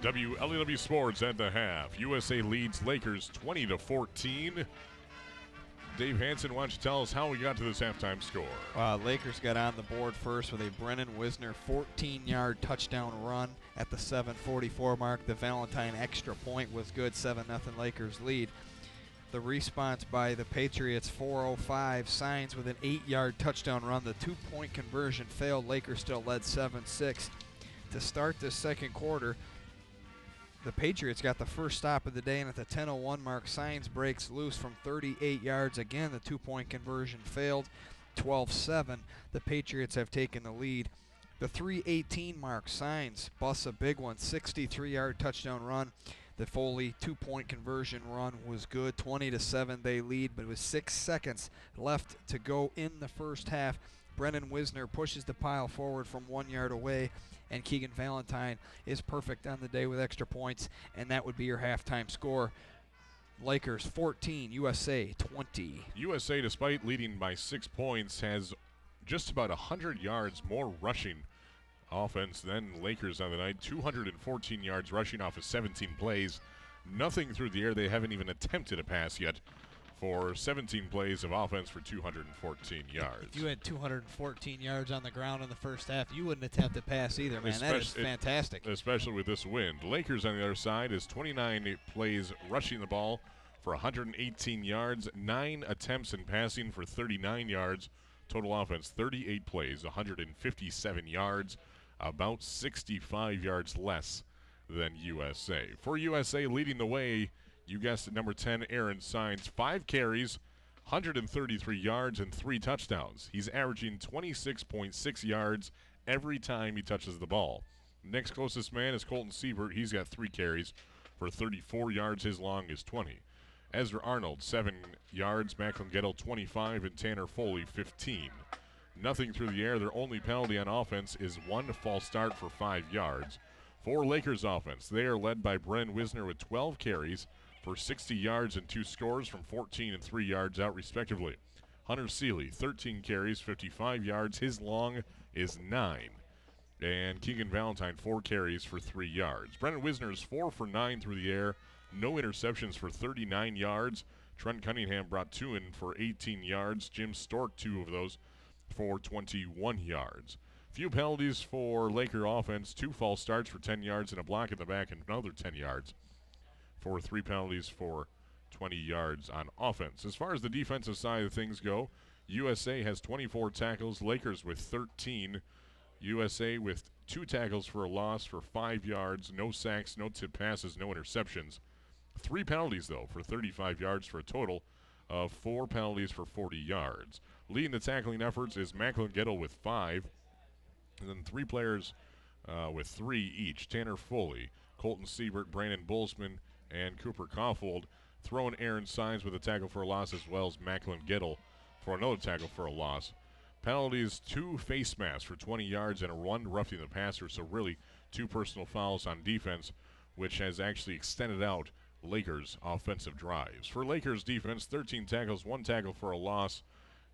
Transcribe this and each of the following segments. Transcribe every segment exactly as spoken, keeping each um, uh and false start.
W L E W Sports at the half. U S A leads Lakers twenty to fourteen. Dave Hanson, why don't you tell us how we got to this halftime score? Uh, Lakers got on the board first with a Brennan Wisner fourteen-yard touchdown run at the seven forty-four mark. The Valentine extra point was good, seven nothing Lakers lead. The response by the Patriots, four oh five, Signs with an eight-yard touchdown run. The two-point conversion failed. Lakers still led seven six. To start this second quarter, the Patriots got the first stop of the day, and at the ten oh one mark, Signs breaks loose from thirty-eight yards. Again, the two-point conversion failed. twelve seven, the Patriots have taken the lead. The three eighteen mark, Signs busts a big one, sixty-three-yard touchdown run. The Foley two-point conversion run was good, twenty to seven they lead, but with six seconds left to go in the first half, Brennan Wisner pushes the pile forward from one yard away, and Keegan Valentine is perfect on the day with extra points, and that would be your halftime score. Lakers fourteen, U S A twenty. U S A, despite leading by six points, has just about one hundred yards more rushing offense than Lakers on the night. two hundred fourteen yards rushing off of seventeen plays. Nothing through the air. They haven't even attempted a pass yet for seventeen plays of offense for two hundred fourteen yards. If you had two hundred fourteen yards on the ground in the first half, you wouldn't attempt a pass either, man. Especially, that is fantastic. It, especially with this wind. Lakers on the other side is twenty-nine plays rushing the ball for one hundred eighteen yards, nine attempts in passing for thirty-nine yards. Total offense, thirty-eight plays, one hundred fifty-seven yards, about sixty-five yards less than U S A. For U S A, leading the way, you guessed it, number ten, Aaron Signs, five carries, one hundred thirty-three yards, and three touchdowns. He's averaging twenty-six point six yards every time he touches the ball. Next closest man is Colton Siebert. He's got three carries for thirty-four yards. His long is twenty. Ezra Arnold, seven yards. Macklin Gettle, twenty-five, and Tanner Foley, fifteen. Nothing through the air. Their only penalty on offense is one false start for five yards. For Lakers offense, they are led by Brennan Wisner with twelve carries for sixty yards and two scores from fourteen and three yards out, respectively. Hunter Seeley, thirteen carries, fifty-five yards. His long is nine. And Keegan Valentine, four carries for three yards. Brennan Wisner is four for nine through the air. No interceptions for thirty-nine yards. Trent Cunningham brought two in for eighteen yards. Jim Stork, two of those for twenty-one yards. Few penalties for Laker offense. Two false starts for ten yards and a block in the back and another ten yards for three penalties for twenty yards on offense. As far as the defensive side of things go, U S A has twenty-four tackles, Lakers with thirteen. U S A with two tackles for a loss for five yards, no sacks, no tip passes, no interceptions. Three penalties, though, for thirty-five yards for a total of four penalties for forty yards. Leading the tackling efforts is Macklin Gettle with five, and then three players uh, with three each. Tanner Foley, Colton Siebert, Brandon Bolzman, and Cooper Kaufhold. Throwing Aaron Signs with a tackle for a loss, as well as Macklin Gettle for another tackle for a loss. Penalties, two face masks for twenty yards and a one roughing the passer, so really two personal fouls on defense, which has actually extended out Lakers' offensive drives. For Lakers defense, thirteen tackles, one tackle for a loss,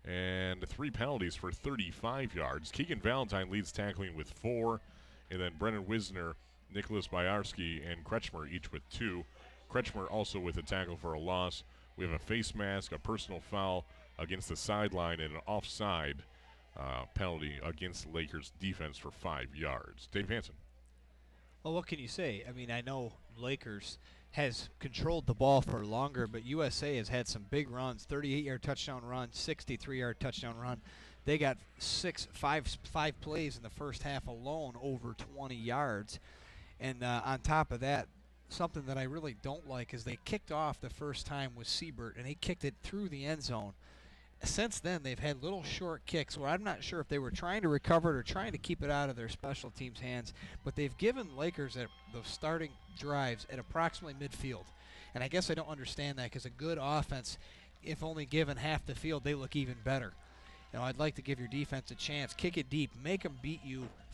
and three penalties for thirty-five yards. Keegan Valentine leads tackling with four, and then Brennan Wisner, Nicholas Byarski, and Kretschmer each with two. Kretschmer also with a tackle for a loss. We have a face mask, a personal foul against the sideline, and an offside uh, penalty against Lakers defense for five yards. Dave Hanson. Well, what can you say? I mean, I know Lakers has controlled the ball for longer, but U S A has had some big runs, thirty-eight-yard touchdown run, sixty-three-yard touchdown run. They got six, five, five plays in the first half alone over twenty yards. And uh, on top of that, something that I really don't like is they kicked off the first time with Siebert, and he kicked it through the end zone. Since then, they've had little short kicks where I'm not sure if they were trying to recover it or trying to keep it out of their special teams' hands, but they've given Lakers at the starting drives at approximately midfield. And I guess I don't understand that, because a good offense, if only given half the field, they look even better. You know, I'd like to give your defense a chance. Kick it deep. Make them beat you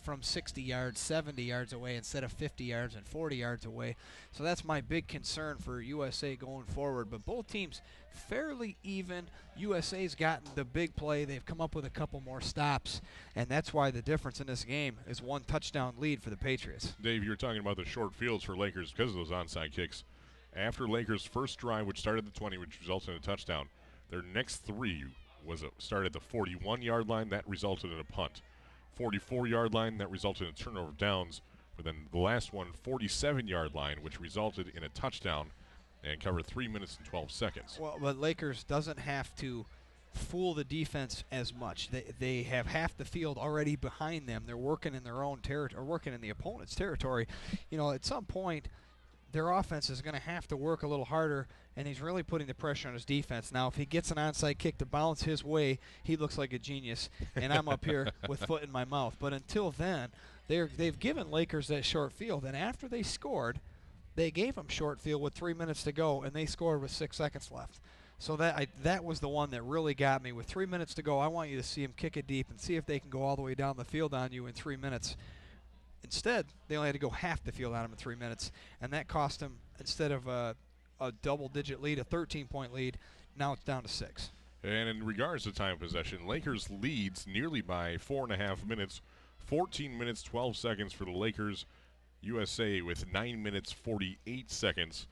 from sixty yards, seventy yards away instead of fifty yards and forty yards away. So that's my big concern for U S A going forward. But both teams fairly even. U S A's gotten the big play. They've come up with a couple more stops, and that's why the difference in this game is one touchdown lead for the Patriots. Dave, you're talking about the short fields for Lakers because of those onside kicks. After Lakers' first drive, which started at the twenty, which resulted in a touchdown, their next three was a, started at the forty-one-yard line. That resulted in a punt. forty-four-yard line, that resulted in a turnover of downs. But then the last one, forty-seven-yard line, which resulted in a touchdown and covered three minutes and twelve seconds. Well, but Lakers doesn't have to fool the defense as much. They they have half the field already behind them. They're working in their own territory, or working in the opponent's territory. You know, at some point, their offense is going to have to work a little harder, and he's really putting the pressure on his defense. Now, if he gets an onside kick to bounce his way, he looks like a genius, and I'm up here with foot in my mouth. But until then, they're, they've given Lakers that short field, and after they scored, they gave them short field with three minutes to go, and they scored with six seconds left. So that I, that was the one that really got me. With three minutes to go, I want you to see them kick it deep and see if they can go all the way down the field on you in three minutes. Instead, they only had to go half the field on them in three minutes, and that cost them, instead of a, a double-digit lead, a thirteen-point lead, now it's down to six. And in regards to time of possession, Lakers leads nearly by four and a half minutes, fourteen minutes, twelve seconds for the Lakers. U S A with nine minutes, forty-eight seconds.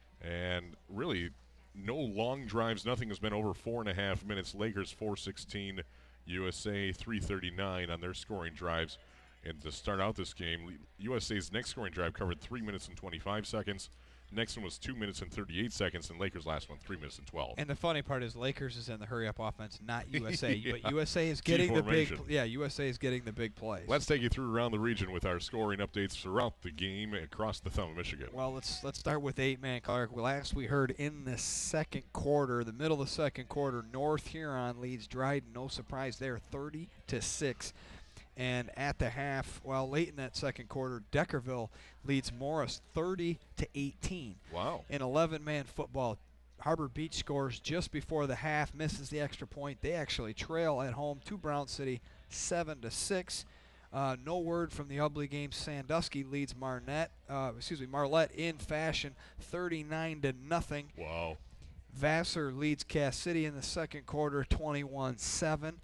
And really, no long drives. Nothing has been over four and a half minutes. Lakers four sixteen, U S A three thirty-nine on their scoring drives. And to start out this game, U S A's next scoring drive covered three minutes and twenty-five seconds. Next one was two minutes and thirty-eight seconds, and Lakers' last one, three minutes and twelve. And the funny part is Lakers is in the hurry-up offense, not U S A. Yeah. But U S A is getting the big formation. yeah, U S A is getting the big plays. Let's take you through around the region with our scoring updates throughout the game across the thumb of Michigan. Well, let's let's start with eight-man, Clark. Last we heard in the second quarter, the middle of the second quarter, North Huron leads Dryden. No surprise there, thirty to six. And at the half, well, late in that second quarter, Deckerville leads Morris thirty to eighteen. Wow. In eleven-man football, Harbor Beach scores just before the half, misses the extra point. They actually trail at home to Brown City seven to six. Uh, no word from the Ubley game. Sandusky leads Marnette, uh, excuse me, Marlette in fashion, thirty-nine to nothing. Wow. Vassar leads Cass City in the second quarter, twenty-one seven.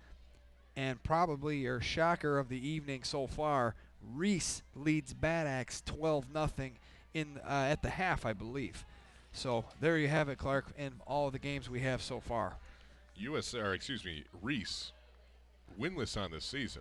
And probably your shocker of the evening so far, Reese leads Bad Axe twelve nothing in uh, at the half, I believe. So there you have it, Clark, in all the games we have so far. U S A, or excuse me, Reese, winless on this season.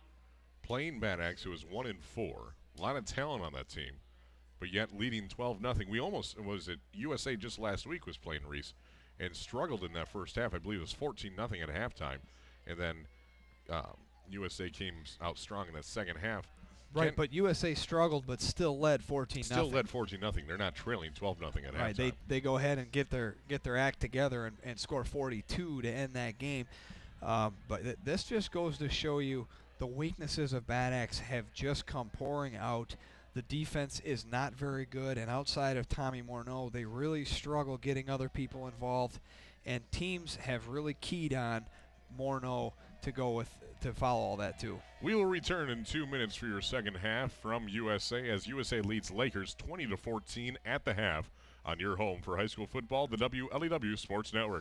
Playing Bad Axe, who is one and four. A lot of talent on that team, but yet leading twelve nothing. We almost, was it U S A just last week was playing Reese and struggled in that first half. I believe it was fourteen nothing at halftime. And then Um, U S A came out strong in that second half. Right, Ken, but U S A struggled but still led fourteen nothing. still led fourteen nothing. They're not trailing twelve nothing at Right, halftime. they they go ahead and get their get their act together and, and score forty-two to end that game. Um, but th- this just goes to show you the weaknesses of Bad Axe have just come pouring out. The defense is not very good, and outside of Tommy Morneau, they really struggle getting other people involved. And teams have really keyed on Morneau to go with to follow all that too. We will return in two minutes for your second half from U S A as U S A leads Lakers twenty to fourteen at the half on your home for high school football, the W L E W Sports Network.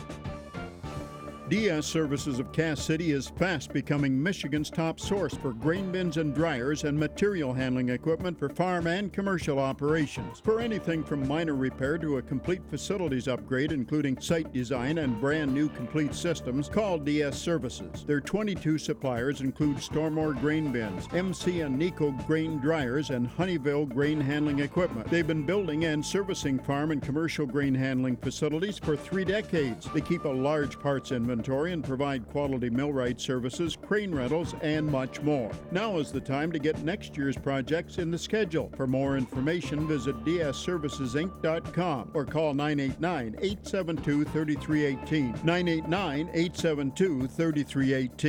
D S Services of Cass City is fast becoming Michigan's top source for grain bins and dryers and material handling equipment for farm and commercial operations. For anything from minor repair to a complete facilities upgrade, including site design and brand new complete systems, call D S Services. Their twenty-two suppliers include Stormore grain bins, M C and Nico grain dryers, and Honeyville grain handling equipment. They've been building and servicing farm and commercial grain handling facilities for three decades. They keep a large parts inventory and provide quality millwright services, crane rentals, and much more. Now is the time to get next year's projects in the schedule. For more information, visit d s services inc dot com or call nine eight nine, eight seven two, three three one eight, nine eight nine, eight seven two, three three one eight.